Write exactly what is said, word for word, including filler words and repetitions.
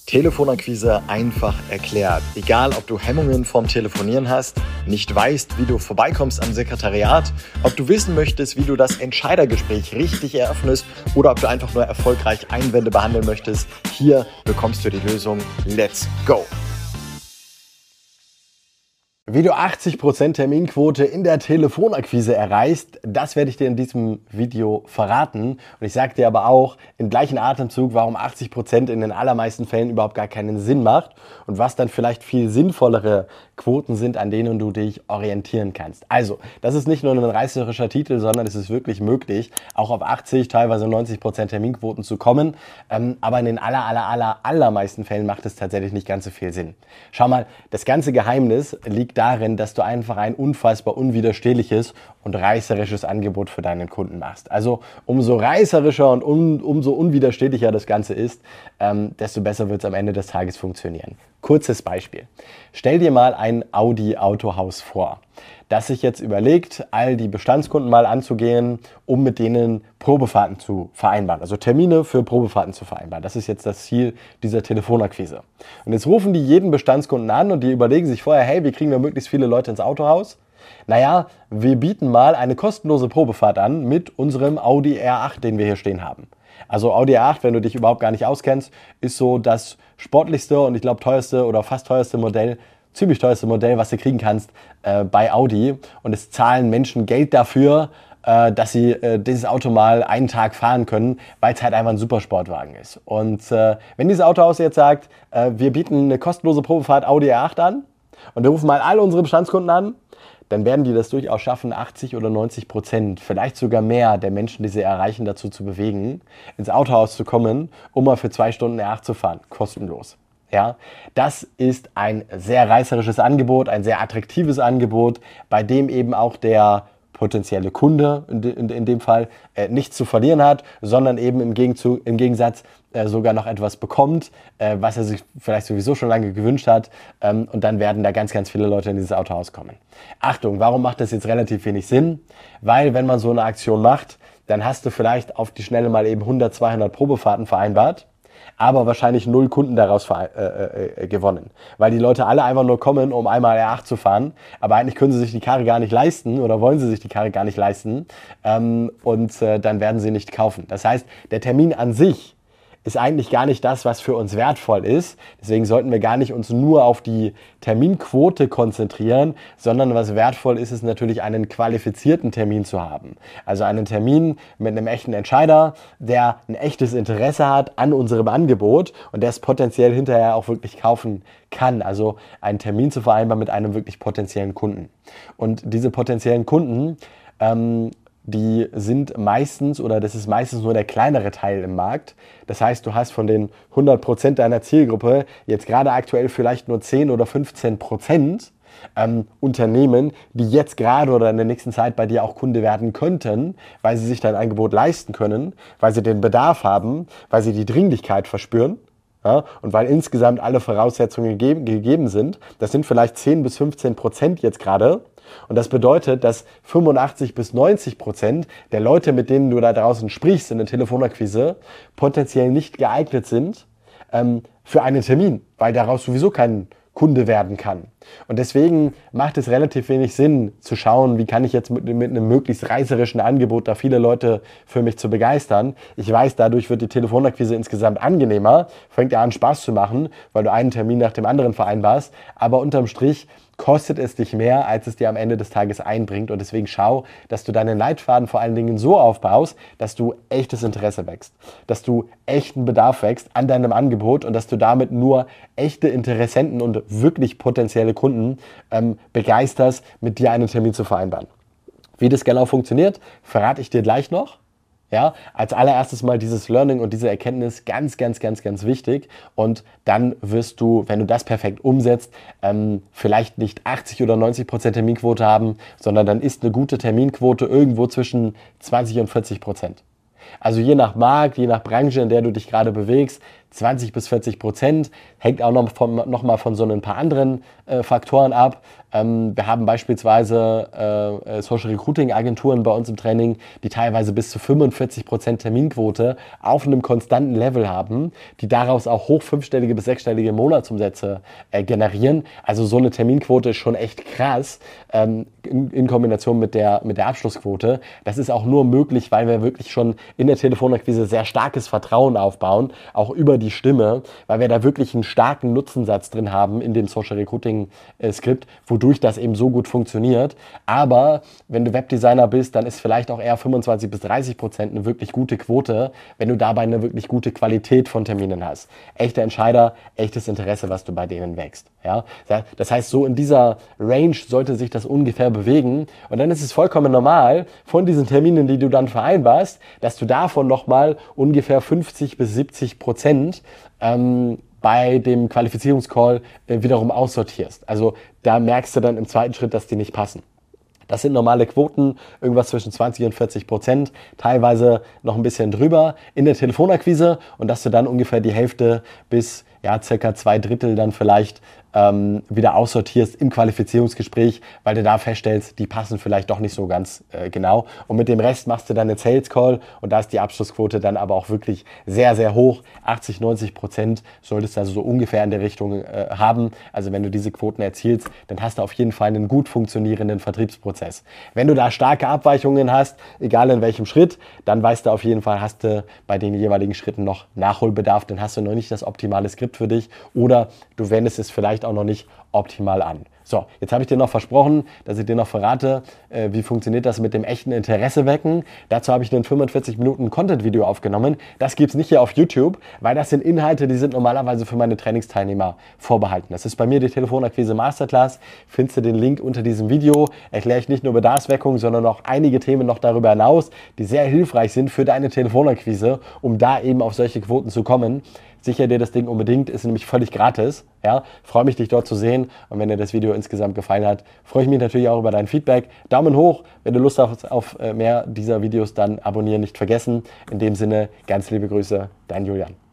Telefonakquise einfach erklärt. Egal, ob du Hemmungen vom Telefonieren hast, nicht weißt, wie du vorbeikommst am Sekretariat, ob du wissen möchtest, wie du das Entscheidergespräch richtig eröffnest oder ob du einfach nur erfolgreich Einwände behandeln möchtest, hier bekommst du die Lösung. Let's go! Wie du achtzig Prozent Terminquote in der Telefonakquise erreichst, das werde ich dir in diesem Video verraten. Und ich sage dir aber auch im gleichen Atemzug, warum achtzig Prozent in den allermeisten Fällen überhaupt gar keinen Sinn macht und was dann vielleicht viel sinnvollere Quoten sind, an denen du dich orientieren kannst. Also, das ist nicht nur ein reißerischer Titel, sondern es ist wirklich möglich, auch auf achtzig, teilweise neunzig Prozent Terminquoten zu kommen. Ähm, aber in den aller, aller, aller, allermeisten Fällen macht es tatsächlich nicht ganz so viel Sinn. Schau mal, das ganze Geheimnis liegt darin, dass du einfach ein unfassbar unwiderstehliches und reißerisches Angebot für deinen Kunden machst. Also umso reißerischer und um, umso unwiderstehlicher das Ganze ist, ähm, desto besser wird es am Ende des Tages funktionieren. Kurzes Beispiel. Stell dir mal ein Audi-Autohaus vor, das sich jetzt überlegt, all die Bestandskunden mal anzugehen, um mit denen Probefahrten zu vereinbaren. Also Termine für Probefahrten zu vereinbaren. Das ist jetzt das Ziel dieser Telefonakquise. Und jetzt rufen die jeden Bestandskunden an und die überlegen sich vorher, hey, wie kriegen wir möglichst viele Leute ins Autohaus? Naja, wir bieten mal eine kostenlose Probefahrt an mit unserem Audi R acht, den wir hier stehen haben. Also Audi R acht, wenn du dich überhaupt gar nicht auskennst, ist so das sportlichste und ich glaube teuerste oder fast teuerste Modell, ziemlich teuerste Modell, was du kriegen kannst äh, bei Audi. Und es zahlen Menschen Geld dafür, äh, dass sie äh, dieses Auto mal einen Tag fahren können, weil es halt einfach ein Supersportwagen ist. Und äh, wenn dieses Autohaus jetzt sagt, äh, wir bieten eine kostenlose Probefahrt Audi R acht an und wir rufen mal alle unsere Bestandskunden an, dann werden die das durchaus schaffen, achtzig oder neunzig Prozent, vielleicht sogar mehr der Menschen, die sie erreichen, dazu zu bewegen, ins Autohaus zu kommen, um mal für zwei Stunden R acht zu fahren, kostenlos. Ja, das ist ein sehr reißerisches Angebot, ein sehr attraktives Angebot, bei dem eben auch der potenzielle Kunde in, in, in dem Fall äh, nichts zu verlieren hat, sondern eben im, Gegenzug, im Gegensatz äh, sogar noch etwas bekommt, äh, was er sich vielleicht sowieso schon lange gewünscht hat, ähm, und dann werden da ganz, ganz viele Leute in dieses Autohaus kommen. Achtung, warum macht das jetzt relativ wenig Sinn? Weil wenn man so eine Aktion macht, dann hast du vielleicht auf die Schnelle mal eben hundert, zweihundert Probefahrten vereinbart, aber wahrscheinlich null Kunden daraus äh, äh, gewonnen. Weil die Leute alle einfach nur kommen, um einmal R acht zu fahren, aber eigentlich können sie sich die Karre gar nicht leisten oder wollen sie sich die Karre gar nicht leisten, ähm, und äh, dann werden sie nicht kaufen. Das heißt, der Termin an sich ist eigentlich gar nicht das, was für uns wertvoll ist. Deswegen sollten wir gar nicht uns nur auf die Terminquote konzentrieren, sondern was wertvoll ist, ist natürlich einen qualifizierten Termin zu haben. Also einen Termin mit einem echten Entscheider, der ein echtes Interesse hat an unserem Angebot und der es potenziell hinterher auch wirklich kaufen kann. Also einen Termin zu vereinbaren mit einem wirklich potenziellen Kunden. Und diese potenziellen Kunden, ähm, die sind meistens, oder das ist meistens nur der kleinere Teil im Markt. Das heißt, du hast von den hundert Prozent deiner Zielgruppe jetzt gerade aktuell vielleicht nur zehn oder fünfzehn Prozent ähm, Unternehmen, die jetzt gerade oder in der nächsten Zeit bei dir auch Kunde werden könnten, weil sie sich dein Angebot leisten können, weil sie den Bedarf haben, weil sie die Dringlichkeit verspüren. Ja, und weil insgesamt alle Voraussetzungen gegeben, gegeben sind. Das sind vielleicht zehn bis fünfzehn Prozent jetzt gerade. Und das bedeutet, dass fünfundachtzig bis neunzig Prozent der Leute, mit denen du da draußen sprichst in der Telefonakquise, potenziell nicht geeignet sind ähm, für einen Termin, weil daraus sowieso kein Kunde werden kann. Und deswegen macht es relativ wenig Sinn zu schauen, wie kann ich jetzt mit, mit einem möglichst reißerischen Angebot da viele Leute für mich zu begeistern. Ich weiß, dadurch wird die Telefonakquise insgesamt angenehmer, fängt ja an Spaß zu machen, weil du einen Termin nach dem anderen vereinbarst, aber unterm Strich kostet es dich mehr, als es dir am Ende des Tages einbringt. Und deswegen schau, dass du deinen Leitfaden vor allen Dingen so aufbaust, dass du echtes Interesse wächst, dass du echten Bedarf wächst an deinem Angebot und dass du damit nur echte Interessenten und wirklich potenzielle Kunden ähm, begeisterst, mit dir einen Termin zu vereinbaren. Wie das genau funktioniert, verrate ich dir gleich noch. Ja, als allererstes mal dieses Learning und diese Erkenntnis ganz, ganz, ganz, ganz wichtig. Und dann wirst du, wenn du das perfekt umsetzt, ähm, vielleicht nicht achtzig oder neunzig Prozent Terminquote haben, sondern dann ist eine gute Terminquote irgendwo zwischen zwanzig und vierzig Prozent. Also je nach Markt, je nach Branche, in der du dich gerade bewegst, zwanzig bis vierzig Prozent. Hängt auch noch, von, noch mal von so ein paar anderen äh, Faktoren ab. Ähm, wir haben beispielsweise äh, Social Recruiting Agenturen bei uns im Training, die teilweise bis zu fünfundvierzig Prozent Terminquote auf einem konstanten Level haben, die daraus auch hoch fünfstellige bis sechsstellige Monatsumsätze äh, generieren. Also so eine Terminquote ist schon echt krass ähm, in, in Kombination mit der, mit der Abschlussquote. Das ist auch nur möglich, weil wir wirklich schon in der Telefonakquise sehr starkes Vertrauen aufbauen, auch über die Stimme, weil wir da wirklich einen starken Nutzensatz drin haben in dem Social Recruiting äh, Skript, wodurch das eben so gut funktioniert. Aber wenn du Webdesigner bist, dann ist vielleicht auch eher fünfundzwanzig bis dreißig Prozent eine wirklich gute Quote, wenn du dabei eine wirklich gute Qualität von Terminen hast. Echte Entscheider, echtes Interesse, was du bei denen wächst. Ja? Das heißt, so in dieser Range sollte sich das ungefähr bewegen. Und dann ist es vollkommen normal, von diesen Terminen, die du dann vereinbarst, dass du davon nochmal ungefähr fünfzig bis siebzig Prozent ähm, bei dem Qualifizierungscall äh, wiederum aussortierst. Also da merkst du dann im zweiten Schritt, dass die nicht passen. Das sind normale Quoten, irgendwas zwischen zwanzig und vierzig Prozent, teilweise noch ein bisschen drüber in der Telefonakquise und dass du dann ungefähr die Hälfte bis ja, circa zwei Drittel dann vielleicht ähm, wieder aussortierst im Qualifizierungsgespräch, weil du da feststellst, die passen vielleicht doch nicht so ganz äh, genau. Und mit dem Rest machst du dann einen Sales Call und da ist die Abschlussquote dann aber auch wirklich sehr, sehr hoch. achtzig, neunzig Prozent solltest du also so ungefähr in der Richtung äh, haben. Also wenn du diese Quoten erzielst, dann hast du auf jeden Fall einen gut funktionierenden Vertriebsprozess. Wenn du da starke Abweichungen hast, egal in welchem Schritt, dann weißt du auf jeden Fall, hast du bei den jeweiligen Schritten noch Nachholbedarf, dann hast du noch nicht das optimale Skript für dich oder du wendest es vielleicht auch noch nicht optimal an. So, jetzt habe ich dir noch versprochen, dass ich dir noch verrate, äh, wie funktioniert das mit dem echten Interesse wecken. Dazu habe ich ein fünfundvierzig Minuten Content-Video aufgenommen. Das gibt es nicht hier auf YouTube, weil das sind Inhalte, die sind normalerweise für meine Trainingsteilnehmer vorbehalten. Das ist bei mir die Telefonakquise Masterclass. Findest du den Link unter diesem Video. Erkläre ich nicht nur Bedarfsweckung, sondern auch einige Themen noch darüber hinaus, die sehr hilfreich sind für deine Telefonakquise, um da eben auf solche Quoten zu kommen. Sicher dir das Ding unbedingt, ist nämlich völlig gratis. Ja, freue mich, dich dort zu sehen. Und wenn dir das Video insgesamt gefallen hat, freue ich mich natürlich auch über dein Feedback. Daumen hoch, wenn du Lust hast auf mehr dieser Videos, dann abonnieren nicht vergessen. In dem Sinne, ganz liebe Grüße, dein Julian.